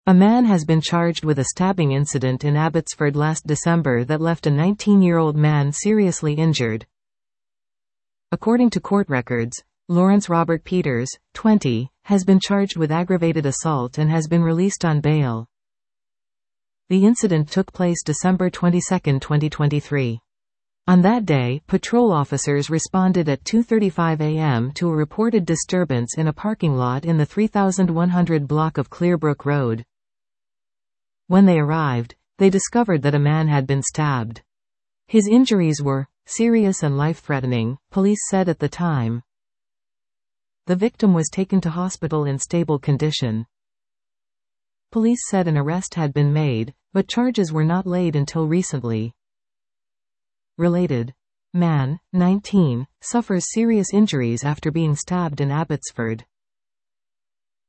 A man has been charged with a stabbing incident in Abbotsford last December that left a 19-year-old man seriously injured. According to court records, Lawrence Robert Peters, 20, has been charged with aggravated assault and has been released on bail. The incident took place December 22, 2023. On that day, patrol officers responded at 2:35 a.m. to a reported disturbance in a parking lot in the 3100 block of Clearbrook Road. When they arrived, they discovered that a man had been stabbed. His injuries were serious and life-threatening, police said at the time. The victim was taken to hospital in stable condition. Police said an arrest had been made, but charges were not laid until recently. Related. Man, 19, suffers serious injuries after being stabbed in Abbotsford.